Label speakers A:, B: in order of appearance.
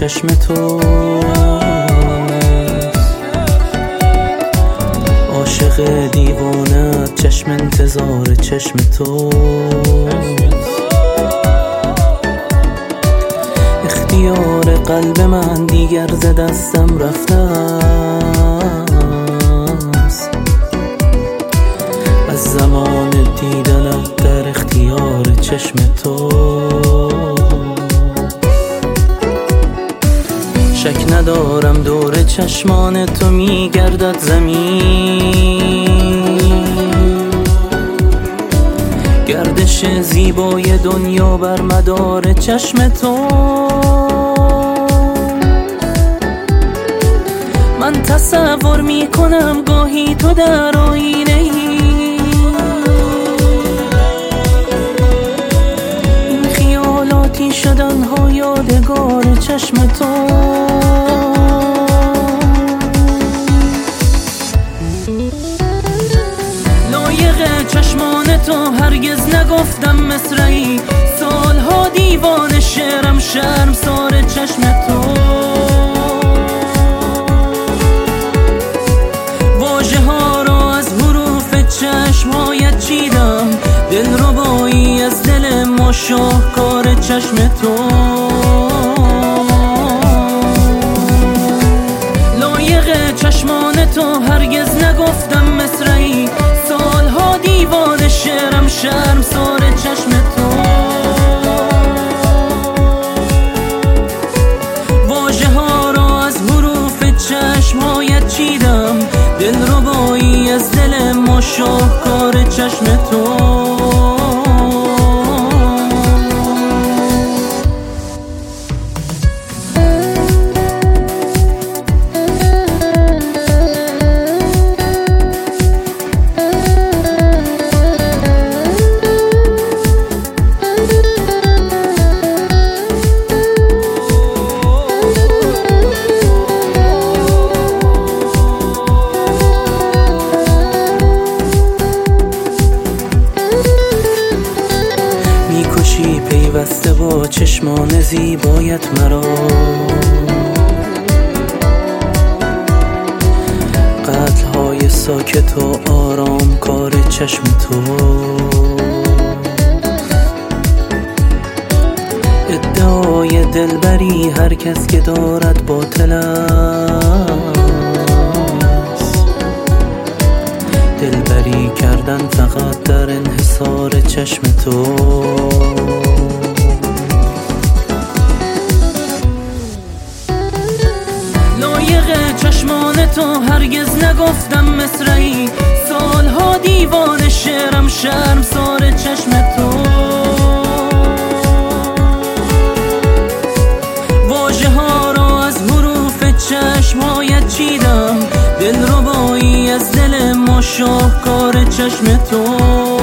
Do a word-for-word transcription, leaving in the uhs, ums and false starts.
A: چشم تو، عاشق دیوانه چشم انتظار چشم تو. اختیار قلب من دیگر ز دستم رفته است، از زمان دیدنت در اختیار چشم تو. شک ندارم دور چشمان تو میگردد زمین، گردش زیبای دنیا بر مدار چشم تو. من تصور میکنم گاهی تو در آینه ای، این خیالاتی شدن ها یادگار چشم تو. لایق چشمان تو هرگز نگفتم مصرعی، سالها دیوان شعرم شرمسار چشم تو. واژه ها را از حروف چشمهایت چیدم، دلربایی از دل ما شاهکار چشم تو. لایق چشمان تو هرگز نگفتم مصرعی، سالها دیوان شعرم شرمسار چشم تو. واژه ها را از حروف چشمهایت چیدم، دلربایی از دل ما شاهکار چشم تو. میکشی پیوسته با چشمان زیبایت مرا، قتل‌های ساکت و آرام کار چشم تو. ادعای دلبری هر کس که دارد باطل است، دلبری کردن فقط در انحصار چشم تو. لایق چشمان تو هرگز نگفتم مصرعی، سالها دیوان شعرم شرمسار چشم تو. واژه ها را از حروف چشمهایت چیدم، دلربایی از دل ما شاهکار چشم تو.